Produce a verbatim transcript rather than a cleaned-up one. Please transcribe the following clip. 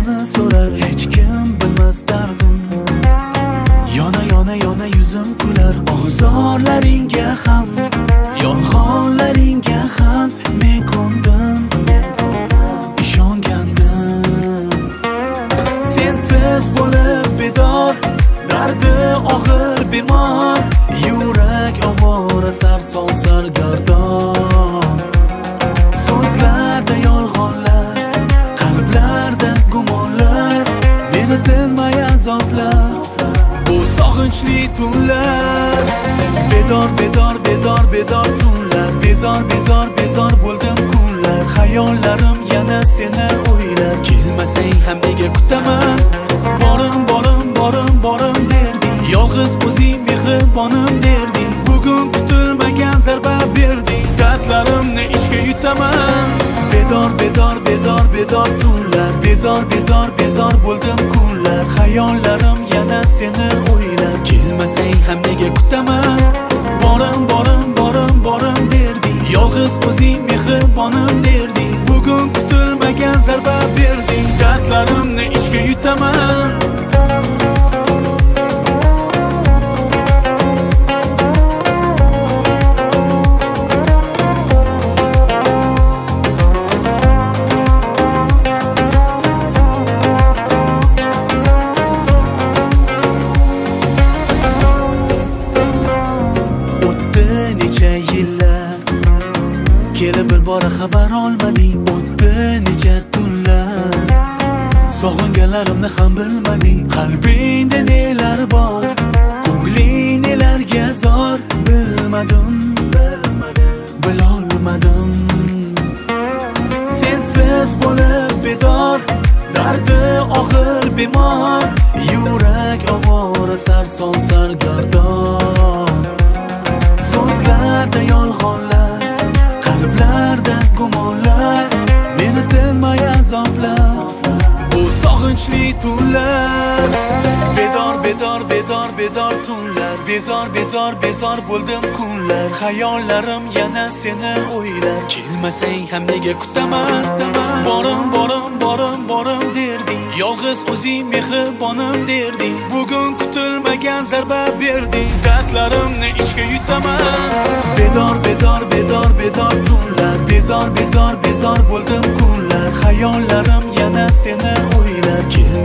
seni so'rar, hech kim bilmas dardim. Yona yona yona yuzim kular, ozorlaringga ham, yolg'onlaringga ham men ko'ndim, ishongandim. Sensiz bo'lib bedor, dardi og'ir bemor, yurak ovora sarson sargardon. So'zlarda yolg'onlar, qalblarda gumonlar, meni tinmay azoblar, bu sog'inchli tunlar. Bedor bedor bedor bedor tunlar, bezor bezor bezor bo'ldim kunlar. Xayollarim yana seni o'ylab, kelmasang ham nega kutaman. Borim borim borim borim derding, yolg'iz o'zing mehribonim derding. Bugun kutilmagan zarba berding, dardlarimni ichga yutaman. Bedor bedor bedor bedor tunlar, bezor bezor bezor bo'ldim kunlar. Xayollarim yana seni o'ylab, kelmasang ham nega kutaman. Borim borim borim borim derding, yolg'iz o'zing mehribonim derding. Bugun kutilmagan zarba berding, dardlarimni ichga yutaman. Kelib bir bora xabar olmading, o'tdi necha tunlar. Sog'inganlarimni ham bilmading, qalbingda nelar bor, ko'ngling nelarga zor. Bilmadim, bilolmadim. Sensiz bo'lib bedor, dardi og'ir bemor, yurak ovora sarson sargardon. So'zlarda yolg'onlar, qalblarda gumonlar, meni tinmay azoblar, bu sog'inchli tunlar. Bedor bedor bedor bedor tunlar, bezor bezor bezor bo'ldim kunlar. Xayollarim yana seni o'ylab, kelmasang ham nega kutaman. Borim borim borim borim derding, yolg'iz o'zing mehribonim derding. Bugun kutilmagan zarba berding, dardlarimni ichga yutaman. Bedor bedor bedor bedor tunlar, bezor bezor bezor bo'ldim kunlar. Xayollarim yana seni o'ylab,